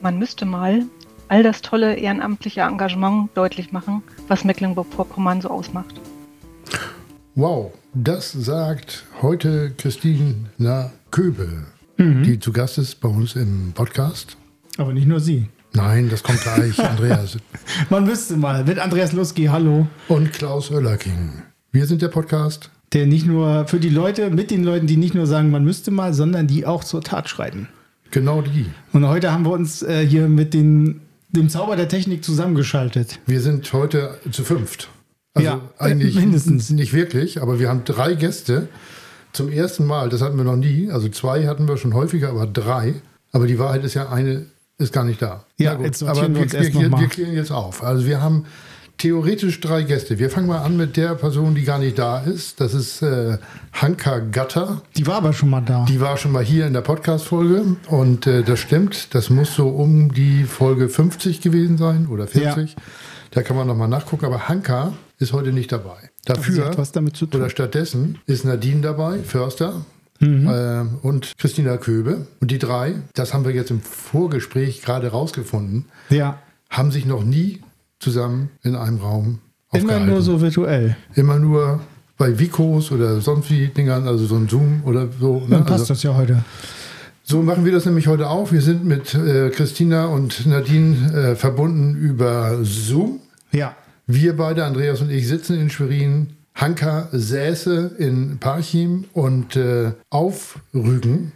Man müsste mal all das tolle ehrenamtliche Engagement deutlich machen, was Mecklenburg-Vorpommern so ausmacht. Wow, das sagt heute Christina Köbe, die zu Gast ist bei uns im Podcast. Aber nicht nur sie. Nein, das kommt gleich, Andreas. Man müsste mal. Mit Andreas Lusky, hallo. Und Klaus Oellerking. Wir sind der Podcast, Der nicht nur für die Leute, mit den Leuten, die nicht nur sagen, man müsste mal, sondern die auch zur Tat schreiten. genau die. Und heute haben wir uns hier mit dem Zauber der Technik zusammengeschaltet. Wir sind heute zu fünft. Also Ja, eigentlich mindestens. nicht wirklich, aber wir haben 3 Gäste zum ersten Mal. Das hatten wir noch nie. Also 2 hatten wir schon häufiger, aber 3. Aber die Wahrheit ist ja, eine ist gar nicht da. Ja, Na gut, jetzt aber sortieren wir uns erst noch wir mal. klären jetzt auf. Also wir haben theoretisch 3 Gäste. Wir fangen mal an mit der Person, die gar nicht da ist. Das ist Hanka Gatter. Die war aber schon mal da. Die war schon mal hier in der Podcast-Folge und das stimmt. Das muss so um die Folge 50 gewesen sein oder 40. Ja. Da kann man nochmal nachgucken. Aber Hanka ist heute nicht dabei. sie Dafür hat was damit zu tun. oder stattdessen ist Nadine dabei, Förster. Und Christina Köbe. Und die 3, das haben wir jetzt im Vorgespräch gerade rausgefunden, Ja, haben sich noch nie zusammen in einem Raum immer aufgehalten. nur so virtuell. Immer nur bei Vicos oder sonst wie Dingern, also so ein Zoom oder so. Ne? Dann passt Also, das ja heute. so machen wir das nämlich heute auch. Wir sind mit Christina und Nadine verbunden über Zoom. Ja. Wir beide, Andreas und ich, sitzen in Schwerin. Hanka säße in Parchim und auf Rügen.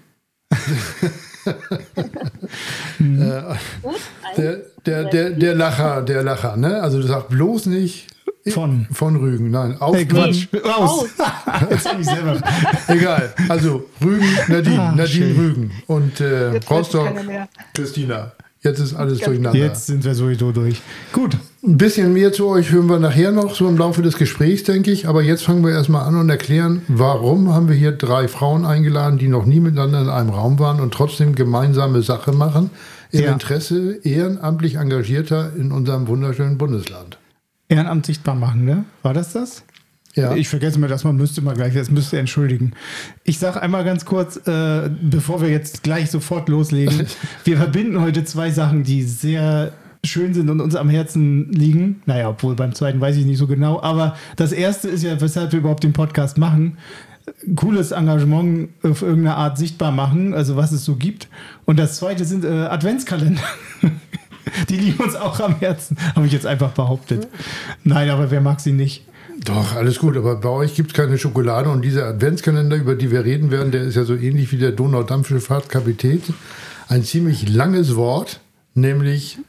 Der Lacher, ne? Also du sagst bloß nicht von Rügen, nein, auf Hey, Quatsch. Aus. Jetzt hab ich selber. Egal, also Rügen, Nadine schön. Rügen und Jetzt weiß Rostock, keiner mehr. Christina. Jetzt ist alles durcheinander. Jetzt sind wir sowieso durch. Gut. Ein bisschen mehr zu euch hören wir nachher noch, so im Laufe des Gesprächs, denke ich. Aber jetzt fangen wir erstmal an und erklären, warum haben wir hier 3 Frauen eingeladen, die noch nie miteinander in einem Raum waren und trotzdem gemeinsame Sache machen, im Ja. Interesse ehrenamtlich Engagierter in unserem wunderschönen Bundesland. Ehrenamt sichtbar machen, ne? War das? Ja. Ich vergesse mir das, man müsste mal gleich, das müsst ihr entschuldigen. Ich sage einmal ganz kurz, bevor wir jetzt gleich sofort loslegen, wir verbinden heute 2 Sachen, die sehr schön sind und uns am Herzen liegen. Naja, obwohl beim zweiten weiß ich nicht so genau, aber das erste ist ja, weshalb wir überhaupt den Podcast machen. Cooles Engagement auf irgendeine Art sichtbar machen, also was es so gibt. Und das zweite sind Adventskalender. Die liegen uns auch am Herzen, habe ich jetzt einfach behauptet. Nein, aber wer mag sie nicht? Doch, alles gut, aber bei euch gibt es keine Schokolade und dieser Adventskalender, über die wir reden werden, der ist ja so ähnlich wie der Donaudampfschifffahrtskapitän. Ein ziemlich langes Wort, nämlich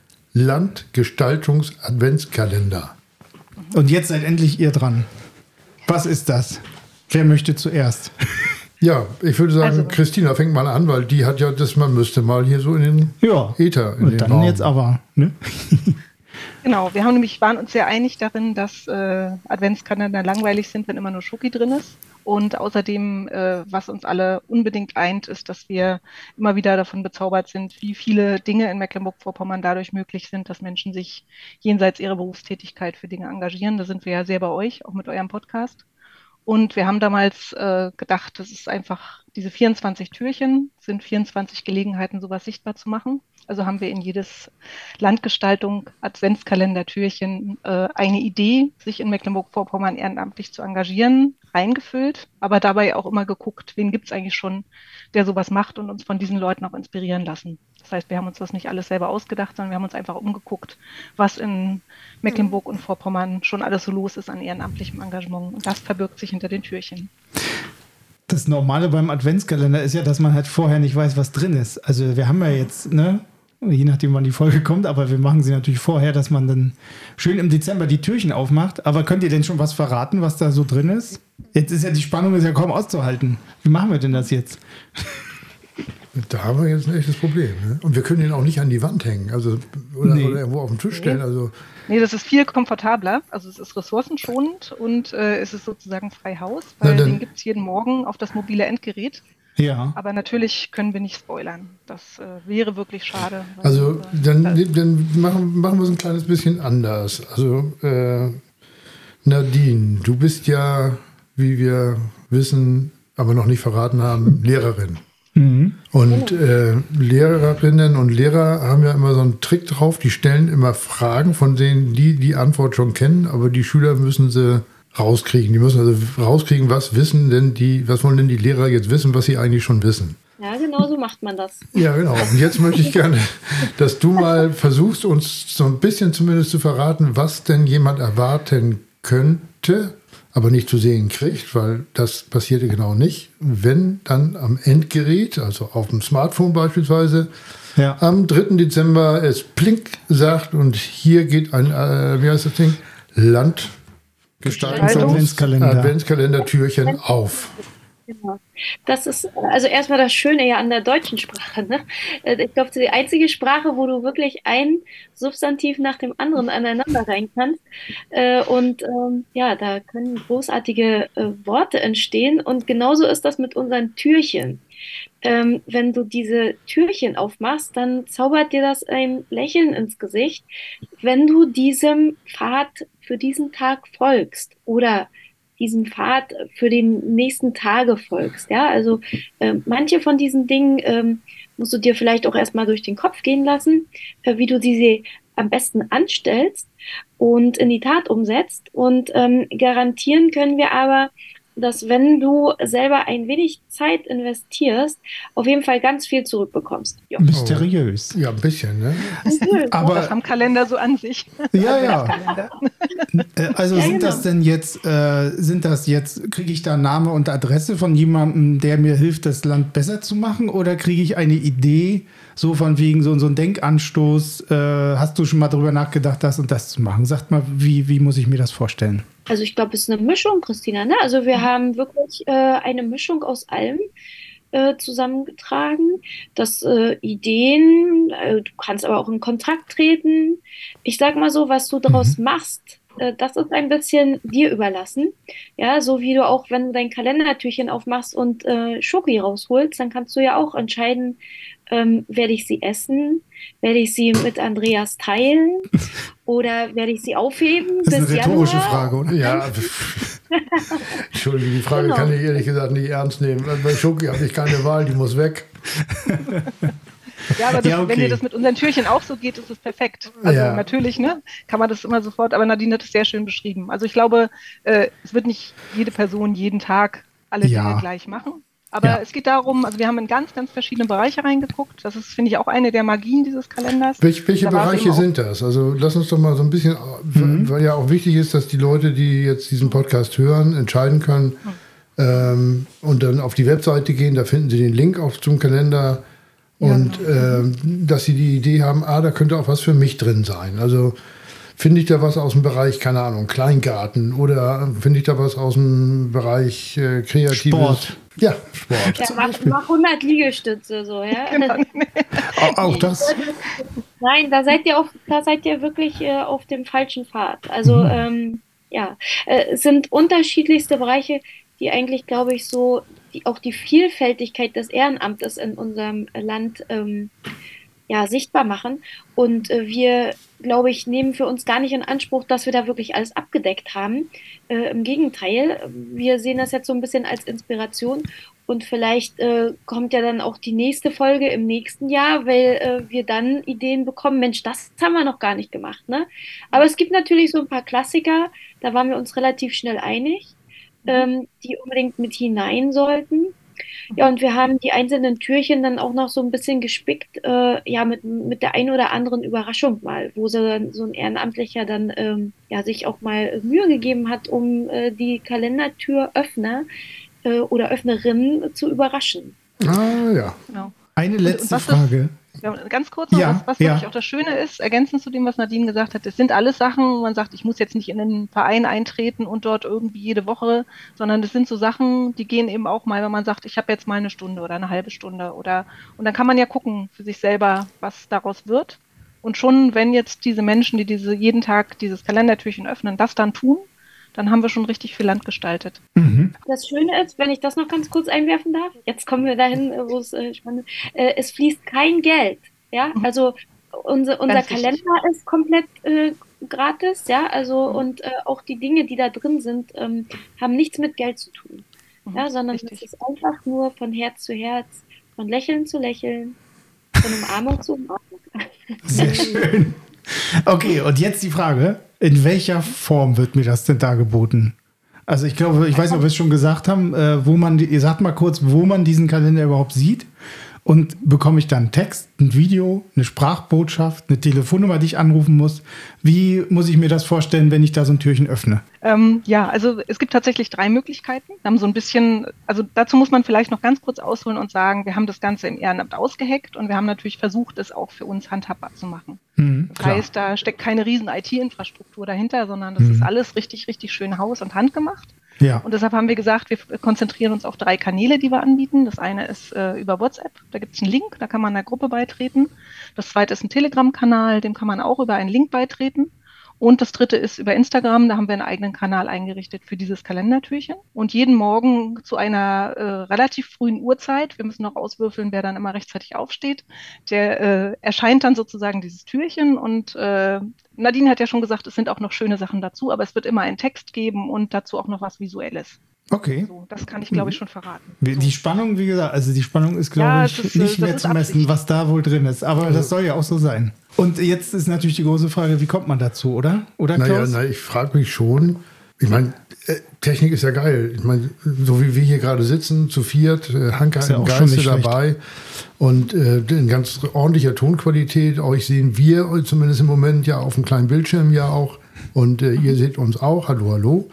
Landgestaltungs-Adventskalender. Und jetzt seid endlich ihr dran. Was ist das? Wer möchte zuerst? Ja, ich würde sagen, Also- Christina fängt mal an, weil die hat ja das, man müsste mal hier so in den Ja. Äther, in Und den dann Raum. jetzt aber. Ne? Genau, waren uns sehr einig darin, dass Adventskalender langweilig sind, wenn immer nur Schoki drin ist. Und außerdem, was uns alle unbedingt eint, ist, dass wir immer wieder davon bezaubert sind, wie viele Dinge in Mecklenburg-Vorpommern dadurch möglich sind, dass Menschen sich jenseits ihrer Berufstätigkeit für Dinge engagieren. Da sind wir ja sehr bei euch, auch mit eurem Podcast. Und wir haben damals gedacht, das ist einfach, diese 24 Türchen sind 24 Gelegenheiten, sowas sichtbar zu machen. Also haben wir in jedes Landgestaltung, Adventskalender-Türchen eine Idee, sich in Mecklenburg-Vorpommern ehrenamtlich zu engagieren, reingefüllt, aber dabei auch immer geguckt, wen gibt es eigentlich schon, der sowas macht und uns von diesen Leuten auch inspirieren lassen. Das heißt, wir haben uns das nicht alles selber ausgedacht, sondern wir haben uns einfach umgeguckt, was in Mecklenburg und Vorpommern schon alles so los ist an ehrenamtlichem Engagement. Und das verbirgt sich hinter den Türchen. Das Normale beim Adventskalender ist ja, dass man halt vorher nicht weiß, was drin ist. Also wir haben ja jetzt, ne, je nachdem wann die Folge kommt, aber wir machen sie natürlich vorher, dass man dann schön im Dezember die Türchen aufmacht. Aber könnt ihr denn schon was verraten, was da so drin ist? Jetzt ist ja die Spannung ist ja kaum auszuhalten. Wie machen wir denn das jetzt? Da haben wir jetzt ein echtes Problem. Ne? Und wir können ihn auch nicht an die Wand hängen, also oder irgendwo auf den Tisch stellen. Also Nee, das ist viel komfortabler. Also es ist ressourcenschonend und es ist sozusagen frei Haus, weil Na dann- den gibt es jeden Morgen auf das mobile Endgerät. Ja. Aber natürlich können wir nicht spoilern. Das wäre wirklich schade. weil, Also da- dann machen wir es ein kleines bisschen anders. Also Nadine, du bist ja, wie wir wissen, aber noch nicht verraten haben, Lehrerin. Und Lehrerinnen und Lehrer haben ja immer so einen Trick drauf, die stellen immer Fragen, von denen die Antwort schon kennen, aber die Schüler müssen sie rauskriegen. Die müssen also rauskriegen, was wollen denn die Lehrer jetzt wissen, was sie eigentlich schon wissen. Ja, genau so macht man das. Ja, genau. Und jetzt möchte ich gerne, dass du mal versuchst, uns so ein bisschen zumindest zu verraten, was denn jemand erwarten könnte, aber nicht zu sehen kriegt, weil das passierte genau nicht, wenn dann am Endgerät, also auf dem Smartphone beispielsweise, am 3. Dezember es Plink sagt und hier geht ein, wie heißt das Ding? Adventskalender-Türchen auf. Genau. Das ist also erstmal das Schöne ja an der deutschen Sprache. Ne? Ich glaube, die einzige Sprache, wo du wirklich ein Substantiv nach dem anderen aneinander rein kannst. Ja, da können großartige Worte entstehen. Und genauso ist das mit unseren Türchen. Wenn du diese Türchen aufmachst, dann zaubert dir das ein Lächeln ins Gesicht, wenn du diesem Pfad für diesen Tag folgst oder diesem Pfad für den nächsten Tage folgst. Ja, also manche von diesen Dingen musst du dir vielleicht auch erstmal durch den Kopf gehen lassen, wie du diese am besten anstellst und in die Tat umsetzt. Und garantieren können wir aber, dass wenn du selber ein wenig Zeit investierst, auf jeden Fall ganz viel zurückbekommst. Ja. Mysteriös. Ja, ein bisschen, ne? Aber das am Kalender so an sich. Ja. Also ja, sind das denn jetzt, kriege ich da Name und Adresse von jemandem, der mir hilft, das Land besser zu machen? Oder kriege ich eine Idee, so von wegen so ein Denkanstoß, hast du schon mal darüber nachgedacht, das und das zu machen? Sagt mal, wie muss ich mir das vorstellen? Also ich glaube, es ist eine Mischung, Christina. Ne? Also wir haben wirklich eine Mischung aus allem zusammengetragen. Das Ideen, du kannst aber auch in Kontakt treten. Ich sag mal so, was du daraus machst, das ist ein bisschen dir überlassen. Ja, so wie du auch, wenn du dein Kalendertürchen aufmachst und Schoki rausholst, dann kannst du ja auch entscheiden, werde ich sie essen, werde ich sie mit Andreas teilen oder werde ich sie aufheben? Das ist eine rhetorische Frage, oder? Ja. Entschuldigung, die Frage kann ich ehrlich gesagt nicht ernst nehmen. Bei Schoki habe ich keine Wahl, die muss weg. Ja, aber wenn dir das mit unseren Türchen auch so geht, ist es perfekt. Also natürlich, ne, kann man das immer sofort, aber Nadine hat es sehr schön beschrieben. Also ich glaube, es wird nicht jede Person jeden Tag alle Dinge gleich machen. Aber es geht darum, also wir haben in ganz, ganz verschiedene Bereiche reingeguckt. Das ist, finde ich, auch eine der Magien dieses Kalenders. Welche Bereiche sind das? Also lass uns doch mal so ein bisschen, weil ja auch wichtig ist, dass die Leute, die jetzt diesen Podcast hören, entscheiden können und dann auf die Webseite gehen, da finden sie den Link zum Kalender und dass sie die Idee haben, da könnte auch was für mich drin sein. Also finde ich da was aus dem Bereich, keine Ahnung, Kleingarten oder finde ich da was aus dem Bereich kreatives... Sport. Ja, Sport. Ja, mach 100 Liegestütze, so, ja. Genau. Auch das? Nein, da seid ihr wirklich auf dem falschen Pfad. Also, es sind unterschiedlichste Bereiche, die eigentlich, glaube ich, so, auch die Vielfältigkeit des Ehrenamtes in unserem Land sichtbar machen. Und wir, glaube ich, nehmen für uns gar nicht in Anspruch, dass wir da wirklich alles abgedeckt haben. Im Gegenteil, wir sehen das jetzt so ein bisschen als Inspiration und vielleicht kommt ja dann auch die nächste Folge im nächsten Jahr, weil wir dann Ideen bekommen, Mensch, das haben wir noch gar nicht gemacht. Ne? Aber es gibt natürlich so ein paar Klassiker, da waren wir uns relativ schnell einig, die unbedingt mit hinein sollten. Ja, und wir haben die einzelnen Türchen dann auch noch so ein bisschen gespickt, mit der einen oder anderen Überraschung mal, wo so ein Ehrenamtlicher dann sich auch mal Mühe gegeben hat, um die Kalendertüröffner oder Öffnerinnen zu überraschen. Ah, ja. Genau. Eine letzte Frage. Ganz kurz noch, was wirklich auch das Schöne ist, ergänzend zu dem, was Nadine gesagt hat, es sind alles Sachen, wo man sagt, ich muss jetzt nicht in einen Verein eintreten und dort irgendwie jede Woche, sondern das sind so Sachen, die gehen eben auch mal, wenn man sagt, ich habe jetzt mal eine Stunde oder eine halbe Stunde und dann kann man ja gucken für sich selber, was daraus wird. Und schon, wenn jetzt diese Menschen, die jeden Tag dieses Kalendertürchen öffnen, das dann tun, dann haben wir schon richtig viel Land gestaltet. Mhm. Das Schöne ist, wenn ich das noch ganz kurz einwerfen darf, jetzt kommen wir dahin, wo es spannend ist, es fließt kein Geld. Ja, also unser Kalender ist komplett gratis, ja, also und auch die Dinge, die da drin sind, haben nichts mit Geld zu tun. Ja, sondern es ist einfach nur von Herz zu Herz von Lächeln zu Lächeln, von Umarmung zu Umarmung. Sehr schön. Okay, und jetzt die Frage, in welcher Form wird mir das denn dargeboten? Also ich glaube, ich weiß nicht, ob wir es schon gesagt haben, ihr sagt mal kurz, wo man diesen Kalender überhaupt sieht. Und bekomme ich dann Text, ein Video, eine Sprachbotschaft, eine Telefonnummer, die ich anrufen muss? Wie muss ich mir das vorstellen, wenn ich da so ein Türchen öffne? Ja, also es gibt tatsächlich 3 Möglichkeiten. Wir haben so ein bisschen, also dazu muss man vielleicht noch ganz kurz ausholen und sagen, wir haben das Ganze im Ehrenamt ausgeheckt und wir haben natürlich versucht, es auch für uns handhabbar zu machen. Das heißt, da steckt keine riesen IT-Infrastruktur dahinter, sondern das ist alles richtig, richtig schön haus- und handgemacht. Ja. Und deshalb haben wir gesagt, wir konzentrieren uns auf 3 Kanäle, die wir anbieten. Das eine ist über WhatsApp, da gibt es einen Link, da kann man einer Gruppe beitreten. Das zweite ist ein Telegram-Kanal, dem kann man auch über einen Link beitreten. Und das dritte ist über Instagram, da haben wir einen eigenen Kanal eingerichtet für dieses Kalendertürchen. Und jeden Morgen zu einer relativ frühen Uhrzeit, wir müssen noch auswürfeln, wer dann immer rechtzeitig aufsteht, der erscheint dann sozusagen dieses Türchen. Und Nadine hat ja schon gesagt, es sind auch noch schöne Sachen dazu, aber es wird immer einen Text geben und dazu auch noch was Visuelles. Okay. So, das kann ich, glaube ich, schon verraten. Die Spannung, wie gesagt, also die Spannung ist, glaube ich, nicht mehr zu messen, was da wohl drin ist. Aber das soll ja auch so sein. Und jetzt ist natürlich die große Frage, wie kommt man dazu, oder? Oder Klaus? Ich frage mich schon. Ich meine, Technik ist ja geil. Ich meine, so wie wir hier gerade sitzen, zu viert, Hanka im Geiste dabei und in ganz ordentlicher Tonqualität. Euch sehen wir zumindest im Moment ja auf dem kleinen Bildschirm ja auch. Und ihr seht uns auch. Hallo, hallo.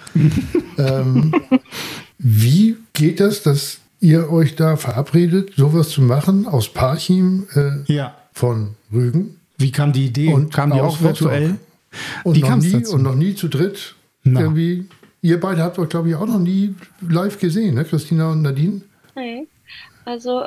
Wie geht das, dass ihr euch da verabredet, sowas zu machen aus Parchim von Rügen? Wie kam die Idee? Und kam die auch virtuell? Und noch nie zu dritt irgendwie. Ihr beide habt euch, glaube ich, auch noch nie live gesehen, ne, Christina und Nadine? Nee. Also,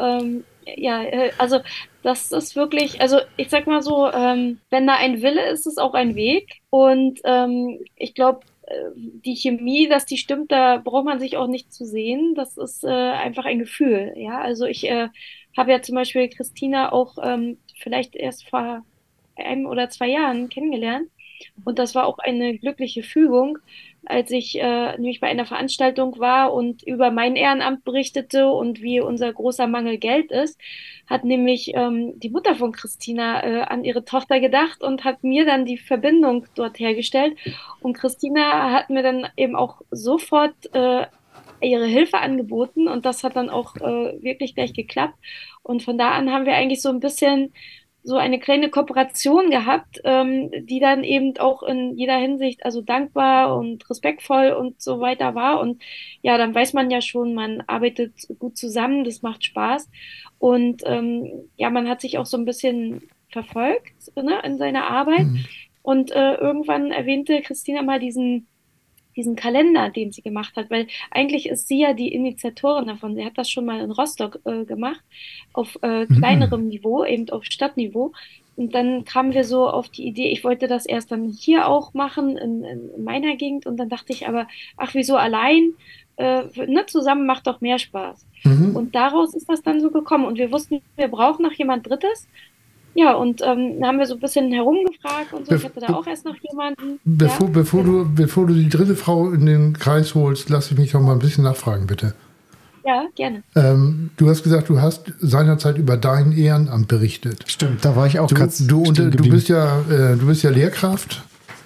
also das ist wirklich, also ich sag mal so, wenn da ein Wille ist, ist auch ein Weg. Und ich glaube, die Chemie, dass die stimmt, da braucht man sich auch nicht zu sehen. Das ist einfach ein Gefühl. Ja, also ich habe ja zum Beispiel Christina auch vielleicht erst vor 1 oder 2 Jahren kennengelernt. Und das war auch eine glückliche Fügung, als ich nämlich bei einer Veranstaltung war und über mein Ehrenamt berichtete und wie unser großer Mangel Geld ist, hat nämlich die Mutter von Christina an ihre Tochter gedacht und hat mir dann die Verbindung dort hergestellt. Und Christina hat mir dann eben auch sofort ihre Hilfe angeboten und das hat dann auch wirklich gleich geklappt. Und von da an haben wir eigentlich so ein bisschen so eine kleine Kooperation gehabt, die dann eben auch in jeder Hinsicht also dankbar und respektvoll und so weiter war. Und ja, dann weiß man ja schon, man arbeitet gut zusammen, das macht Spaß. Und ja, man hat sich auch so ein bisschen verfolgt, ne, in seiner Arbeit. Und irgendwann erwähnte Christina mal diesen Kalender, den sie gemacht hat, weil eigentlich ist sie ja die Initiatorin davon. Sie hat das schon mal in Rostock gemacht, auf kleinerem Niveau, eben auf Stadtniveau. Und dann kamen wir so auf die Idee, ich wollte das erst dann hier auch machen, in meiner Gegend. Und dann dachte ich aber, ach, wieso allein? Ne, zusammen macht doch mehr Spaß. Und daraus ist das dann so gekommen. Und wir wussten, wir brauchen noch jemand Drittes. Ja, und dann haben wir so ein bisschen herumgefragt und so. Ich hatte da auch erst noch jemanden. Bevor du die dritte Frau in den Kreis holst, lass ich mich noch mal ein bisschen nachfragen, bitte. Ja, gerne. Du hast gesagt, du hast seinerzeit über dein Ehrenamt berichtet. Stimmt, da war ich auch ganz du bist ja Lehrkraft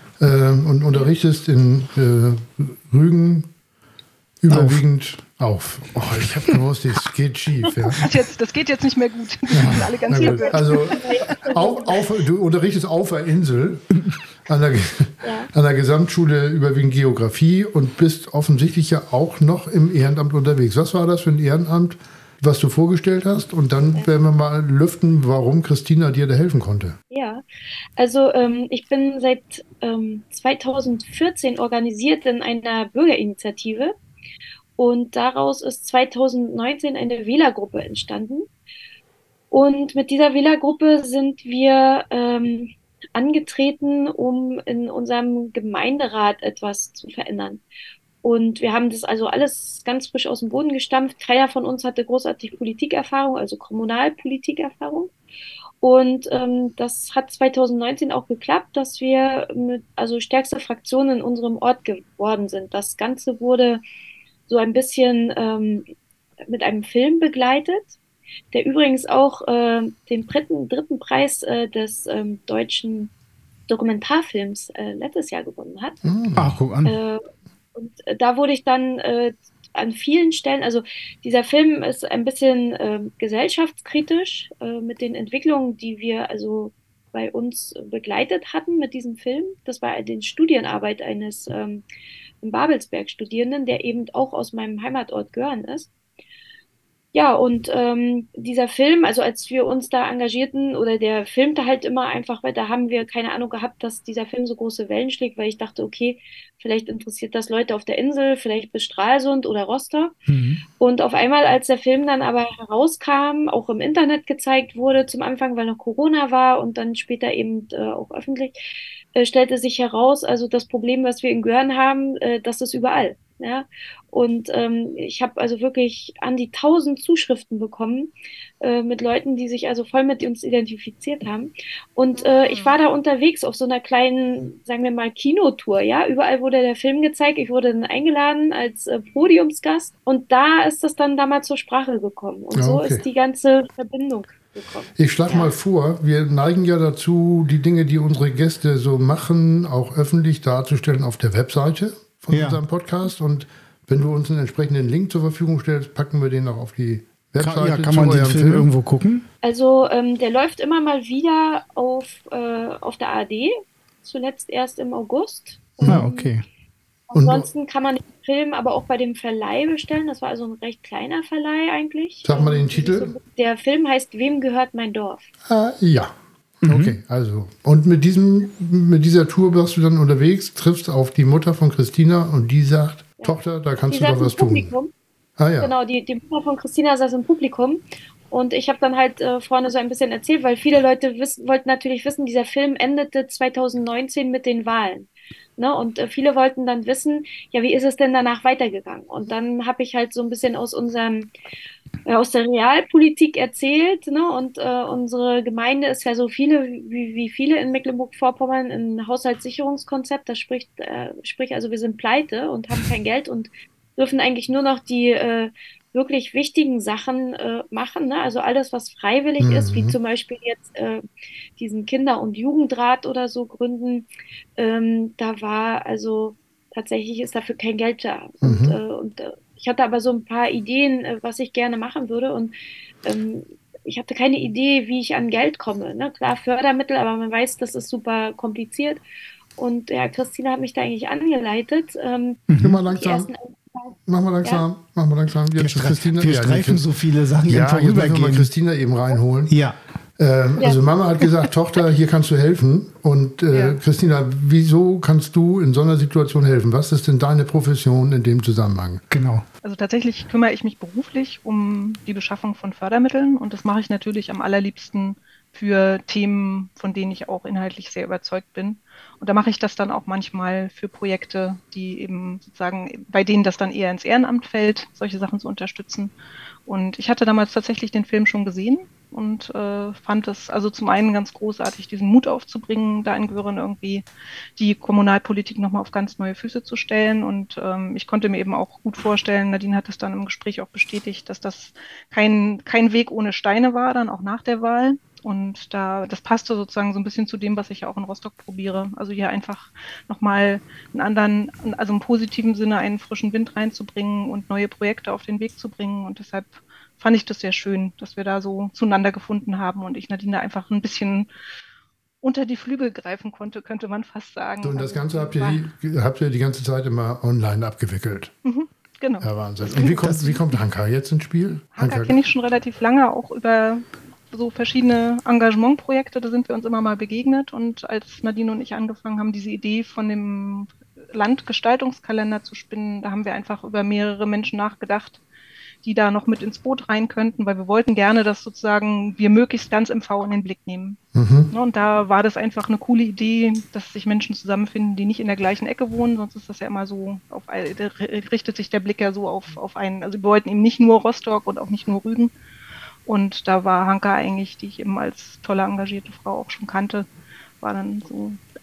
und unterrichtest in Rügen überwiegend auf. Oh, ich habe gewusst, es geht schief. Ja. Das geht jetzt nicht mehr gut. Das sind alle ganz gut. Also du unterrichtest auf der Insel an der Gesamtschule überwiegend Geografie und bist offensichtlich ja auch noch im Ehrenamt unterwegs. Was war das für ein Ehrenamt, was du vorgestellt hast? Und dann werden wir mal lüften, warum Christina dir da helfen konnte. Ja, also ich bin seit 2014 organisiert in einer Bürgerinitiative. Und daraus ist 2019 eine Wählergruppe entstanden. Und mit dieser Wählergruppe sind wir angetreten, um in unserem Gemeinderat etwas zu verändern. Und wir haben das also alles ganz frisch aus dem Boden gestampft. Keiner von uns hatte großartig Politikerfahrung, also Kommunalpolitikerfahrung. Und das hat 2019 auch geklappt, dass wir also stärkste Fraktion in unserem Ort geworden sind. Das Ganze wurde so ein bisschen mit einem Film begleitet. der übrigens auch den dritten Preis des deutschen Dokumentarfilms letztes Jahr gewonnen hat. Ach, guck an. Und da wurde ich dann an vielen Stellen, also dieser Film ist ein bisschen gesellschaftskritisch mit den Entwicklungen, die wir also bei uns begleitet hatten mit diesem Film. Das war die Studienarbeit eines in Babelsberg Studierenden, der eben auch aus meinem Heimatort Görn ist. Ja, und dieser Film, also als wir uns da engagierten, oder der filmte halt immer einfach, weil da haben wir keine Ahnung gehabt, dass dieser Film so große Wellen schlägt, weil ich dachte, okay, vielleicht interessiert das Leute auf der Insel, vielleicht bis Stralsund oder Rostock. Und auf einmal, als der Film dann aber herauskam, auch im Internet gezeigt wurde, zum Anfang, weil noch Corona war und dann später eben auch öffentlich, stellte sich heraus, also das Problem, was wir in Görn haben, das ist überall. Ja, und ich habe also wirklich an die 1000 Zuschriften bekommen mit Leuten, die sich also voll mit uns identifiziert haben. Und ich war da unterwegs auf so einer kleinen, sagen wir mal, Kinotour. Ja, überall wurde der Film gezeigt. Ich wurde dann eingeladen als Podiumsgast. Und da ist das dann damals zur Sprache gekommen. Und so ist die ganze Verbindung gekommen. Ich schlage mal vor, wir neigen ja dazu, die Dinge, die unsere Gäste so machen, auch öffentlich darzustellen auf der Webseite von unserem Podcast. Und wenn du uns einen entsprechenden Link zur Verfügung stellst, packen wir den auch auf die Webseite. Kann man den Film irgendwo gucken? Also der läuft immer mal wieder auf der ARD, zuletzt erst im August. Okay. Ansonsten kann man den Film aber auch bei dem Verleih bestellen. Das war also ein recht kleiner Verleih eigentlich. Sag mal den Titel. Der Film heißt Wem gehört mein Dorf? Ja. Okay, also. Und mit dieser Tour warst du dann unterwegs, triffst auf die Mutter von Christina und die sagt, Tochter, da kannst du doch was tun. Genau, die Mutter von Christina saß im Publikum und ich habe dann halt vorne so ein bisschen erzählt, weil viele Leute wollten natürlich wissen, dieser Film endete 2019 mit den Wahlen. Ne? Und viele wollten dann wissen, ja, wie ist es denn danach weitergegangen? Und dann habe ich halt so ein bisschen aus der Realpolitik erzählt, ne? Und unsere Gemeinde ist ja so wie viele in Mecklenburg-Vorpommern ein Haushaltssicherungskonzept. Das sprich also, wir sind pleite und haben kein Geld und dürfen eigentlich nur noch die wirklich wichtigen Sachen machen, ne? Also alles, was freiwillig ist, wie zum Beispiel jetzt diesen Kinder- und Jugendrat oder so gründen. Da war also tatsächlich ist dafür kein Geld da. Und ich hatte aber so ein paar Ideen, was ich gerne machen würde. Und ich hatte keine Idee, wie ich an Geld komme. Ne? Klar, Fördermittel, aber man weiß, das ist super kompliziert. Und ja, Christina hat mich da eigentlich angeleitet. Mach mal langsam. Jetzt wir streifen so viele Sachen im Vorübergehen. Jetzt müssen wir mal Christina eben reinholen. Ja. Also Mama hat gesagt, Tochter, hier kannst du helfen. Und Christina, wieso kannst du in so einer Situation helfen? Was ist denn deine Profession in dem Zusammenhang? Genau. Also tatsächlich kümmere ich mich beruflich um die Beschaffung von Fördermitteln und das mache ich natürlich am allerliebsten für Themen, von denen ich auch inhaltlich sehr überzeugt bin. Und da mache ich das dann auch manchmal für Projekte, die eben sozusagen, bei denen das dann eher ins Ehrenamt fällt, solche Sachen zu unterstützen. Und ich hatte damals tatsächlich den Film schon gesehen und fand es also zum einen ganz großartig, diesen Mut aufzubringen, da in Göhren irgendwie die Kommunalpolitik nochmal auf ganz neue Füße zu stellen. Und ich konnte mir eben auch gut vorstellen, Nadine hat es dann im Gespräch auch bestätigt, dass das kein Weg ohne Steine war, dann auch nach der Wahl. Und das passte sozusagen so ein bisschen zu dem, was ich ja auch in Rostock probiere. Also hier einfach nochmal einen anderen, also im positiven Sinne einen frischen Wind reinzubringen und neue Projekte auf den Weg zu bringen. Und deshalb fand ich das sehr schön, dass wir da so zueinander gefunden haben und ich Nadine da einfach ein bisschen unter die Flügel greifen konnte, könnte man fast sagen. So, und das Ganze habt ihr die ganze Zeit immer online abgewickelt? Genau. Ja, Wahnsinn. Und wie kommt Hanka jetzt ins Spiel? Hanka kenne ich schon relativ lange, auch über so verschiedene Engagementprojekte, da sind wir uns immer mal begegnet und als Nadine und ich angefangen haben, diese Idee von dem Landgestaltungskalender zu spinnen, da haben wir einfach über mehrere Menschen nachgedacht, die da noch mit ins Boot rein könnten, weil wir wollten gerne, dass sozusagen wir möglichst ganz MV in den Blick nehmen. Und da war das einfach eine coole Idee, dass sich Menschen zusammenfinden, die nicht in der gleichen Ecke wohnen, sonst ist das ja immer so, richtet sich der Blick ja so auf einen, also wir wollten eben nicht nur Rostock und auch nicht nur Rügen. Und da war Hanka eigentlich, die ich eben als tolle, engagierte Frau auch schon kannte, war dann so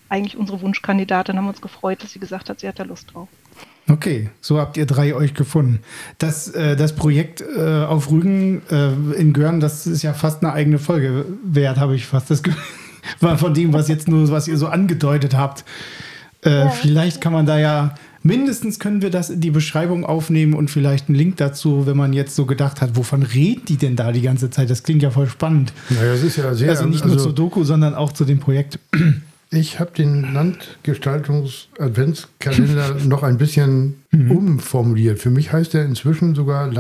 eigentlich unsere Wunschkandidatin, haben uns gefreut, dass sie gesagt hat, sie hat da Lust drauf. Okay, so habt ihr 3 euch gefunden. Das Projekt auf Rügen in Görn, das ist ja fast eine eigene Folge wert, habe ich fast das Gefühl. War von dem, was ihr so angedeutet habt. Vielleicht kann man da ja, mindestens können wir das in die Beschreibung aufnehmen und vielleicht einen Link dazu, wenn man jetzt so gedacht hat, wovon reden die denn da die ganze Zeit? Das klingt ja voll spannend. Naja, das ist ja sehr... Also nicht nur zur Doku, sondern auch zu dem Projekt. Ich habe den Landgestaltungs-Adventskalender noch ein bisschen umformuliert. Für mich heißt er inzwischen sogar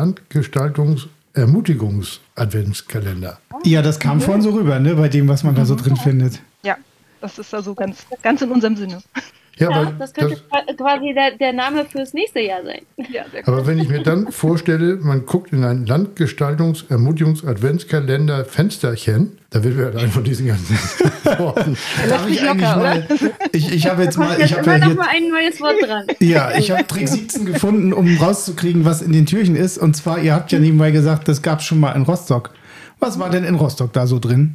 Landgestaltungs-Ermutigungs-Adventskalender. Ja, das kam vorhin so rüber, ne, bei dem, was man da so drin findet. Ja, das ist also ganz in unserem Sinne. Ja, das könnte quasi der Name fürs nächste Jahr sein. Ja, sehr aber wenn ich mir dann vorstelle, man guckt in ein Landgestaltungs-Ermutigungs-Adventskalender Fensterchen, da wird mir ein von diesen ganzen Worten. Lass mich locker, oder? Ich habe jetzt mal... Ich habe noch mal ein neues Wort dran. Ja, ich habe Trick 17 gefunden, um rauszukriegen, was in den Türchen ist. Und zwar, ihr habt ja nebenbei gesagt, das gab es schon mal in Rostock. Was war denn in Rostock da so drin?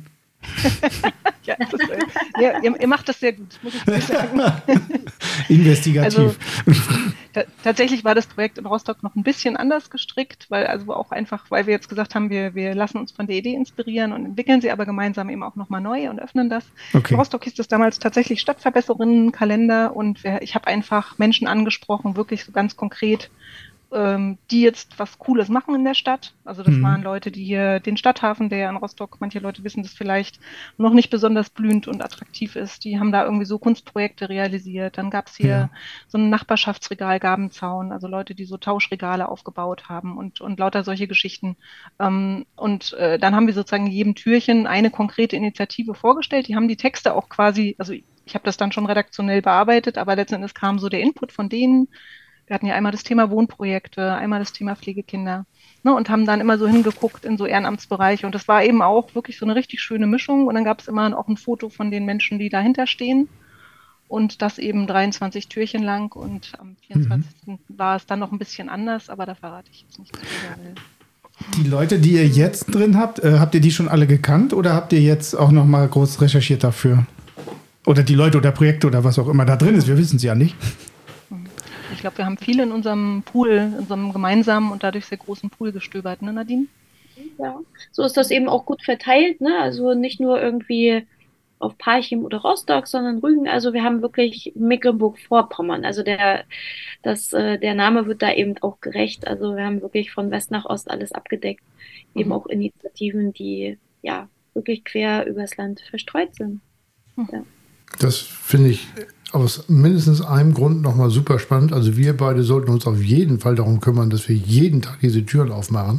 Ja, ihr macht das sehr gut, muss ich sagen. Investigativ. Also, tatsächlich war das Projekt in Rostock noch ein bisschen anders gestrickt, weil wir jetzt gesagt haben, wir lassen uns von der Idee inspirieren und entwickeln sie aber gemeinsam eben auch nochmal neu und öffnen das. Okay. In Rostock hieß das damals tatsächlich Stadtverbessererinnenkalender und ich habe einfach Menschen angesprochen, wirklich so ganz konkret, die jetzt was Cooles machen in der Stadt. Also das waren Leute, die hier den Stadthafen, der in Rostock, manche Leute wissen das vielleicht, noch nicht besonders blühend und attraktiv ist. Die haben da irgendwie so Kunstprojekte realisiert. Dann gab es hier so einen Nachbarschaftsregal, Gabenzaun, also Leute, die so Tauschregale aufgebaut haben und lauter solche Geschichten. Dann haben wir sozusagen in jedem Türchen eine konkrete Initiative vorgestellt. Die haben die Texte auch quasi, also ich habe das dann schon redaktionell bearbeitet, aber letzten Endes kam so der Input von denen. Wir hatten ja einmal das Thema Wohnprojekte, einmal das Thema Pflegekinder, ne, und haben dann immer so hingeguckt in so Ehrenamtsbereiche. Und das war eben auch wirklich so eine richtig schöne Mischung. Und dann gab es immer auch ein Foto von den Menschen, die dahinter stehen. Und das eben 23 Türchen lang. Und am 24. war es dann noch ein bisschen anders, aber da verrate ich jetzt nicht zu viel. Die Leute, die ihr jetzt drin habt, habt ihr die schon alle gekannt oder habt ihr jetzt auch noch mal groß recherchiert dafür? Oder die Leute oder Projekte oder was auch immer da drin ist, wir wissen es ja nicht. Ich glaube, wir haben viele in unserem Pool, in unserem gemeinsamen und dadurch sehr großen Pool gestöbert, ne, Nadine? Ja, so ist das eben auch gut verteilt, ne? Also nicht nur irgendwie auf Parchim oder Rostock, sondern Rügen. Also wir haben wirklich Mecklenburg-Vorpommern. Also der Name wird da eben auch gerecht. Also wir haben wirklich von West nach Ost alles abgedeckt. Eben auch Initiativen, die ja wirklich quer übers Land verstreut sind. Ja. Das finde ich aus mindestens einem Grund nochmal super spannend. Also wir beide sollten uns auf jeden Fall darum kümmern, dass wir jeden Tag diese Türen aufmachen.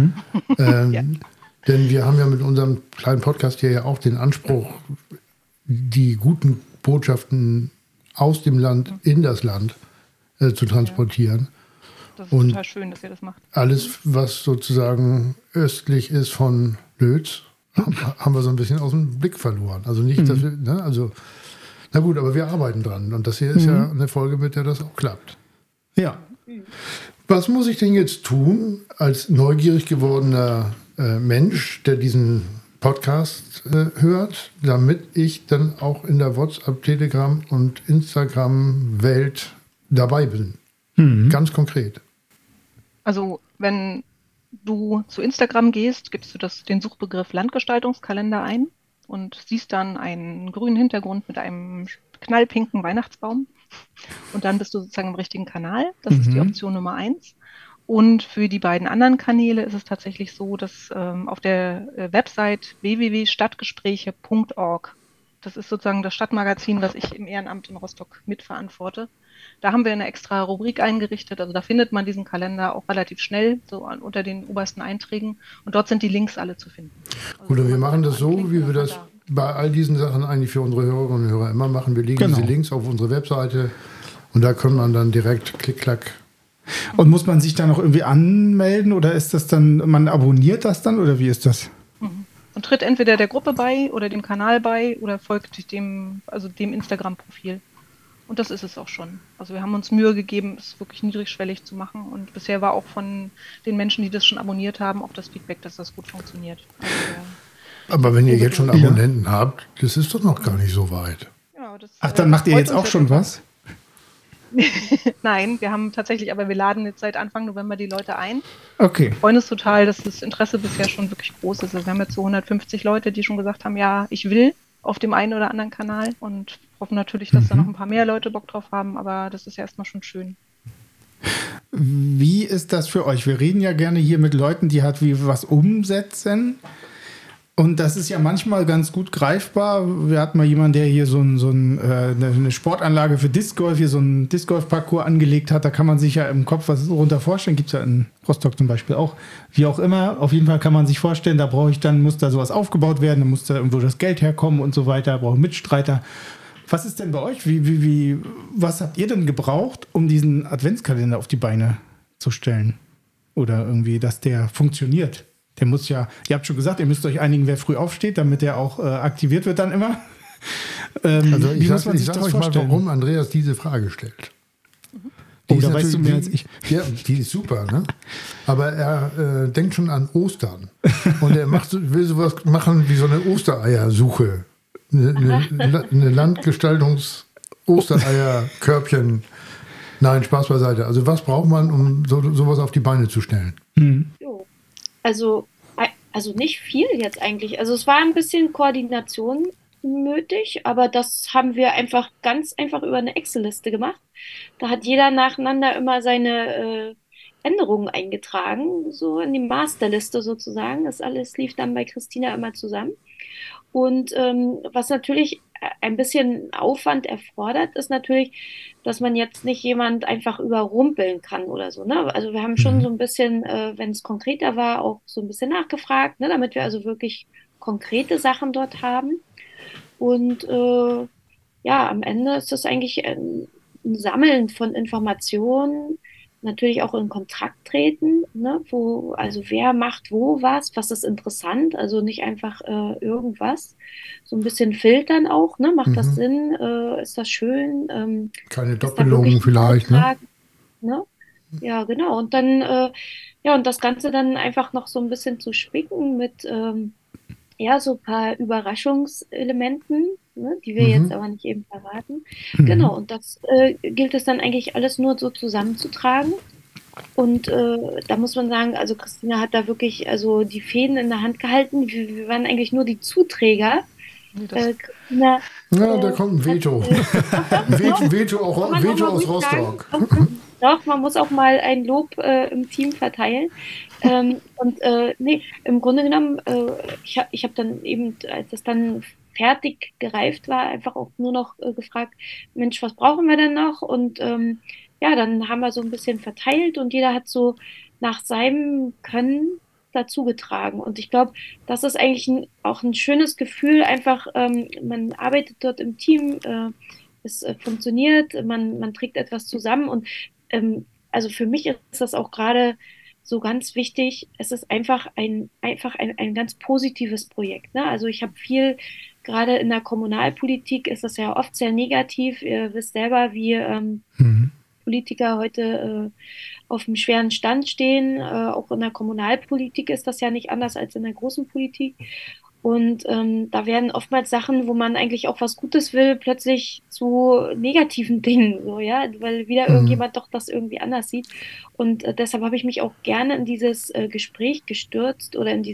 Denn wir haben ja mit unserem kleinen Podcast hier ja auch den Anspruch, die guten Botschaften aus dem Land in das Land zu transportieren. Das ist total schön, dass ihr das macht. Alles, was sozusagen östlich ist von Lötz, haben wir so ein bisschen aus dem Blick verloren. Also nicht, dass wir, ne, also na gut, aber wir arbeiten dran. Und das hier ist ja eine Folge, mit der das auch klappt. Ja. Was muss ich denn jetzt tun als neugierig gewordener Mensch, der diesen Podcast hört, damit ich dann auch in der WhatsApp, Telegram und Instagram-Welt dabei bin? Ganz konkret. Also wenn du zu Instagram gehst, gibst du den Suchbegriff Landgestaltungskalender ein und siehst dann einen grünen Hintergrund mit einem knallpinken Weihnachtsbaum. Und dann bist du sozusagen im richtigen Kanal. Das ist die Option Nummer 1. Und für die beiden anderen Kanäle ist es tatsächlich so, dass auf der Website www.stadtgespräche.org, das ist sozusagen das Stadtmagazin, was ich im Ehrenamt in Rostock mitverantworte, da haben wir eine extra Rubrik eingerichtet. Also da findet man diesen Kalender auch relativ schnell, so unter den obersten Einträgen. Und dort sind die Links alle zu finden. Also gut, und wir machen das so, wie wir das bei all diesen Sachen eigentlich für unsere Hörerinnen und Hörer immer machen. Wir legen diese Links auf unsere Webseite und da kann man dann direkt klick-klack. Und muss man sich da noch irgendwie anmelden oder ist das dann, man abonniert das dann oder wie ist das? Und tritt entweder der Gruppe bei oder dem Kanal bei oder folgt dem Instagram-Profil. Und das ist es auch schon. Also wir haben uns Mühe gegeben, es wirklich niedrigschwellig zu machen. Und bisher war auch von den Menschen, die das schon abonniert haben, auch das Feedback, dass das gut funktioniert. Also aber wenn ihr jetzt schon Abonnenten habt, das ist doch noch gar nicht so weit. Ja, Ach, dann macht ihr jetzt auch schon was? Nein, wir haben tatsächlich, aber wir laden jetzt seit Anfang November die Leute ein. Okay. Wir freuen uns total, dass das Interesse bisher schon wirklich groß ist. Also wir haben jetzt so 150 Leute, die schon gesagt haben, ja, ich will auf dem einen oder anderen Kanal und hoffen natürlich, dass da noch ein paar mehr Leute Bock drauf haben, aber das ist ja erstmal schon schön. Wie ist das für euch? Wir reden ja gerne hier mit Leuten, die halt wie was umsetzen. Und das ist ja manchmal ganz gut greifbar. Wir hatten mal jemanden, der hier eine Sportanlage für Disc Golf, hier so einen Disc Golf Parcours angelegt hat. Da kann man sich ja im Kopf was runter vorstellen. Gibt es ja in Rostock zum Beispiel auch. Wie auch immer. Auf jeden Fall kann man sich vorstellen, muss da sowas aufgebaut werden. Dann muss da irgendwo das Geld herkommen und so weiter. Braucht Mitstreiter. Was ist denn bei euch? Was habt ihr denn gebraucht, um diesen Adventskalender auf die Beine zu stellen? Oder irgendwie, dass der funktioniert? Der muss ja, ihr habt schon gesagt, ihr müsst euch einigen, wer früh aufsteht, damit der auch aktiviert wird dann immer. Also ich sag euch mal, warum Andreas diese Frage stellt. Da weißt du mehr als ich. Ja, die ist super, ne? Aber er denkt schon an Ostern. Und er will sowas machen wie so eine Ostereiersuche. Eine Landgestaltungs-Ostereierkörbchen. Nein, Spaß beiseite. Also was braucht man, um sowas auf die Beine zu stellen? Also nicht viel jetzt eigentlich. Also es war ein bisschen Koordination nötig, aber das haben wir ganz einfach über eine Excel-Liste gemacht. Da hat jeder nacheinander immer seine Änderungen eingetragen, so in die Masterliste sozusagen. Das alles lief dann bei Christina immer zusammen. Und was natürlich ein bisschen Aufwand erfordert, ist natürlich, dass man jetzt nicht jemand einfach überrumpeln kann oder so. Ne? Also wir haben schon so ein bisschen, wenn es konkreter war, auch so ein bisschen nachgefragt, ne? Damit wir also wirklich konkrete Sachen dort haben. Und am Ende ist das eigentlich ein Sammeln von Informationen, natürlich auch in Kontakt treten, ne? Also wer macht wo was ist interessant, also nicht einfach irgendwas. So ein bisschen filtern auch, ne? Macht das Sinn? Ist das schön? Keine Doppelungen vielleicht, ne? Ja, genau. Und dann, und das Ganze dann einfach noch so ein bisschen zu spicken mit so ein paar Überraschungselementen, ne, die wir jetzt aber nicht eben verraten. Genau, und das gilt es dann eigentlich alles nur so zusammenzutragen. Und da muss man sagen, also Christina hat da wirklich also die Fäden in der Hand gehalten. Wir waren eigentlich nur die Zuträger. Christina, da kommt ein Veto. Veto aus Rostock. Doch, man muss auch mal ein Lob im Team verteilen. Im Grunde genommen, ich hab dann eben, als das dann fertig gereift war, einfach auch nur noch gefragt, Mensch, was brauchen wir denn noch? Und dann haben wir so ein bisschen verteilt und jeder hat so nach seinem Können dazu getragen. Und ich glaube, das ist eigentlich auch ein schönes Gefühl, einfach, man arbeitet dort im Team, es funktioniert, man trägt etwas zusammen und also für mich ist das auch gerade so ganz wichtig, es ist einfach ein ganz positives Projekt. Ne? Also ich habe viel, gerade in der Kommunalpolitik ist das ja oft sehr negativ. Ihr wisst selber, wie Politiker heute auf einem schweren Stand stehen. Auch in der Kommunalpolitik ist das ja nicht anders als in der großen Politik. Und da werden oftmals Sachen, wo man eigentlich auch was Gutes will, plötzlich zu negativen Dingen, so, ja, weil wieder irgendjemand doch das irgendwie anders sieht. Und deshalb habe ich mich auch gerne in dieses Gespräch gestürzt oder in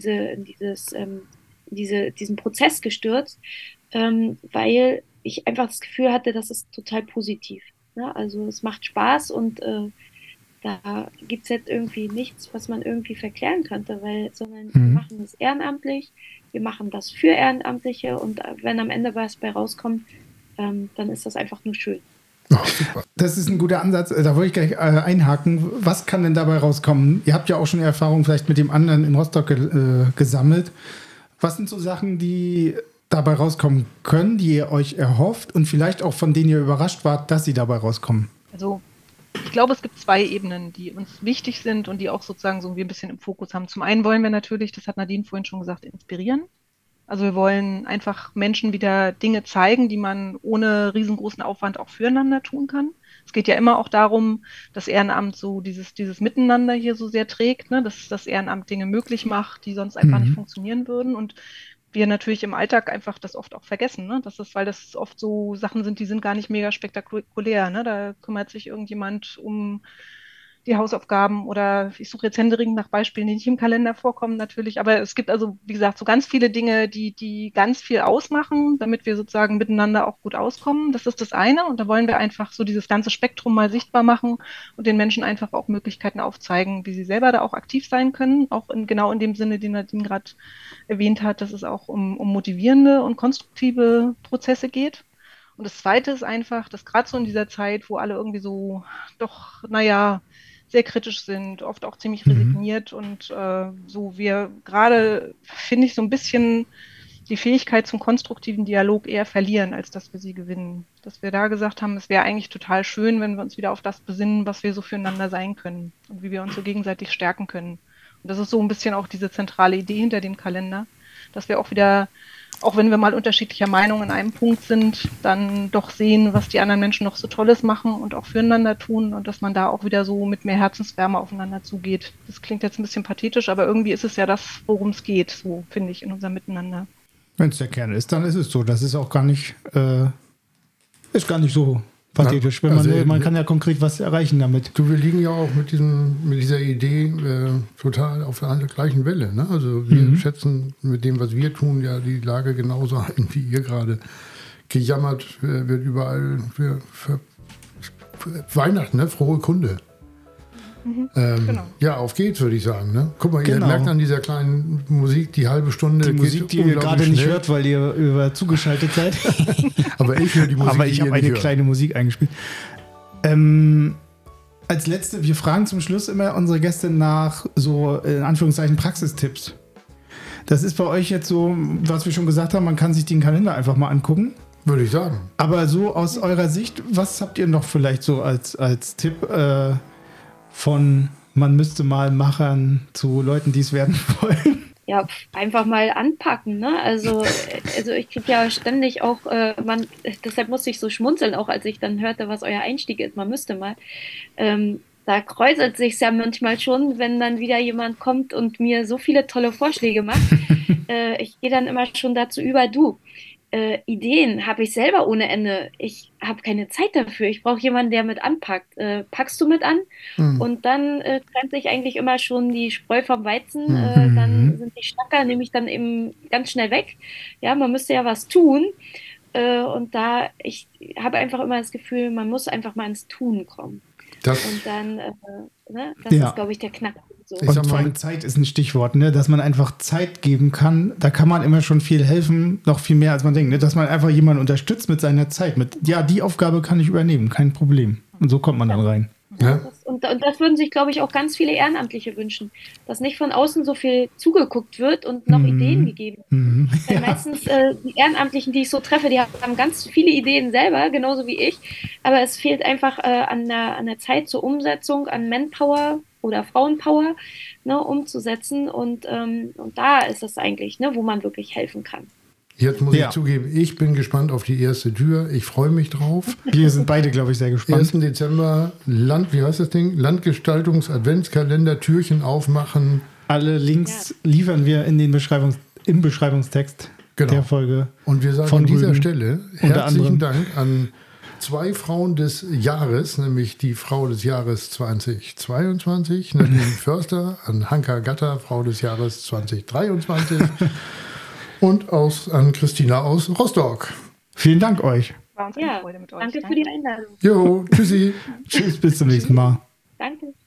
diesen Prozess gestürzt, weil ich einfach das Gefühl hatte, das ist total positiv. Ne? Also es macht Spaß und da gibt es jetzt irgendwie nichts, was man irgendwie verklären könnte, sondern wir machen das ehrenamtlich, wir machen das für Ehrenamtliche und wenn am Ende was bei rauskommt, dann ist das einfach nur schön. Oh, das ist ein guter Ansatz. Da wollte ich gleich einhaken. Was kann denn dabei rauskommen? Ihr habt ja auch schon Erfahrung vielleicht mit dem anderen in Rostock gesammelt. Was sind so Sachen, die dabei rauskommen können, die ihr euch erhofft und vielleicht auch von denen ihr überrascht wart, dass sie dabei rauskommen? Also ich glaube, es gibt zwei Ebenen, die uns wichtig sind und die auch sozusagen so ein bisschen im Fokus haben. Zum einen wollen wir natürlich, das hat Nadine vorhin schon gesagt, inspirieren. Also wir wollen einfach Menschen wieder Dinge zeigen, die man ohne riesengroßen Aufwand auch füreinander tun kann. Es geht ja immer auch darum, dass Ehrenamt so dieses Miteinander hier so sehr trägt, ne? Dass das Ehrenamt Dinge möglich macht, die sonst einfach nicht funktionieren würden. Und wir natürlich im Alltag einfach das oft auch vergessen, ne? Weil das oft so Sachen sind, die sind gar nicht mega spektakulär, ne? Da kümmert sich irgendjemand um die Hausaufgaben oder ich suche jetzt händeringend nach Beispielen, die nicht im Kalender vorkommen natürlich. Aber es gibt also, wie gesagt, so ganz viele Dinge, die ganz viel ausmachen, damit wir sozusagen miteinander auch gut auskommen. Das ist das eine. Und da wollen wir einfach so dieses ganze Spektrum mal sichtbar machen und den Menschen einfach auch Möglichkeiten aufzeigen, wie sie selber da auch aktiv sein können. Auch genau in dem Sinne, den Nadine gerade erwähnt hat, dass es auch um motivierende und konstruktive Prozesse geht. Und das Zweite ist einfach, dass gerade so in dieser Zeit, wo alle irgendwie so doch, naja, sehr kritisch sind, oft auch ziemlich resigniert und so wir gerade, finde ich, so ein bisschen die Fähigkeit zum konstruktiven Dialog eher verlieren, als dass wir sie gewinnen. Dass wir da gesagt haben, es wäre eigentlich total schön, wenn wir uns wieder auf das besinnen, was wir so füreinander sein können und wie wir uns so gegenseitig stärken können. Und das ist so ein bisschen auch diese zentrale Idee hinter dem Kalender, dass wir auch wieder, auch wenn wir mal unterschiedlicher Meinung in einem Punkt sind, dann doch sehen, was die anderen Menschen noch so Tolles machen und auch füreinander tun und dass man da auch wieder so mit mehr Herzenswärme aufeinander zugeht. Das klingt jetzt ein bisschen pathetisch, aber irgendwie ist es ja das, worum es geht, so finde ich, in unserem Miteinander. Wenn es der Kern ist, dann ist es so. Das ist auch gar nicht so pathetisch. Wenn man kann ja konkret was erreichen damit. Du, wir liegen ja auch mit dieser Idee total auf der gleichen Welle. Ne? Also wir schätzen mit dem, was wir tun, ja die Lage genauso ein, wie ihr gerade. Gejammert wird überall für Weihnachten, ne? Frohe Kunde. Genau. Ja, auf geht's, würde ich sagen. Ne? Guck mal, ihr merkt an dieser kleinen Musik, die halbe Stunde. Die Musik, die ihr gerade nicht hört, weil ihr zugeschaltet seid. Aber ich höre die Musik. Aber ich habe eine kleine Musik eingespielt. Als letzte, wir fragen zum Schluss immer unsere Gäste nach so, in Anführungszeichen, Praxistipps. Das ist bei euch jetzt so, was wir schon gesagt haben, man kann sich den Kalender einfach mal angucken. Würde ich sagen. Aber so aus eurer Sicht, was habt ihr noch vielleicht so als Tipp von man müsste mal machen zu Leuten, die es werden wollen? Ja, einfach mal anpacken, ne? Also ich kriege ja ständig auch, deshalb musste ich so schmunzeln, auch als ich dann hörte, was euer Einstieg ist, man müsste mal. Da kräuselt sich's ja manchmal schon, wenn dann wieder jemand kommt und mir so viele tolle Vorschläge macht. Ich gehe dann immer schon dazu über, Ideen habe ich selber ohne Ende. Ich habe keine Zeit dafür. Ich brauche jemanden, der mit anpackt. Packst du mit an? Und dann trennt sich eigentlich immer schon die Spreu vom Weizen. Dann sind die Schnacker nämlich dann eben ganz schnell weg. Ja, man müsste ja was tun. Und ich habe einfach immer das Gefühl, man muss einfach mal ins Tun kommen. Und dann, das ist, glaube ich, der Knackpunkt. So. Und vor allem Zeit ist ein Stichwort, ne? Dass man einfach Zeit geben kann. Da kann man immer schon viel helfen, noch viel mehr als man denkt. Ne? Dass man einfach jemanden unterstützt mit seiner Zeit. Die Aufgabe kann ich übernehmen, kein Problem. Und so kommt man dann rein. Ja. Und das würden sich, glaube ich, auch ganz viele Ehrenamtliche wünschen, dass nicht von außen so viel zugeguckt wird und noch Ideen gegeben werden. Weil meistens die Ehrenamtlichen, die ich so treffe, die haben ganz viele Ideen selber, genauso wie ich, aber es fehlt einfach an der Zeit zur Umsetzung, an Manpower oder Frauenpower, ne, umzusetzen und da ist es eigentlich, ne, wo man wirklich helfen kann. Jetzt muss ich zugeben, ich bin gespannt auf die erste Tür. Ich freue mich drauf. Wir sind beide, glaube ich, sehr gespannt. 1. Dezember, wie heißt das Ding? Landgestaltungs-Adventskalender, Türchen aufmachen. Alle Links liefern wir im Beschreibungstext der Folge. Und wir sagen an dieser Stelle herzlichen Dank an 2 Frauen des Jahres, nämlich die Frau des Jahres 2022, Nadine Förster, an Hanka Gatter, Frau des Jahres 2023. Und an Christina aus Rostock. Vielen Dank euch. War uns eine Freude mit euch. Danke für die Einladung. Jo, tschüssi. Tschüss, bis zum nächsten Mal. Danke.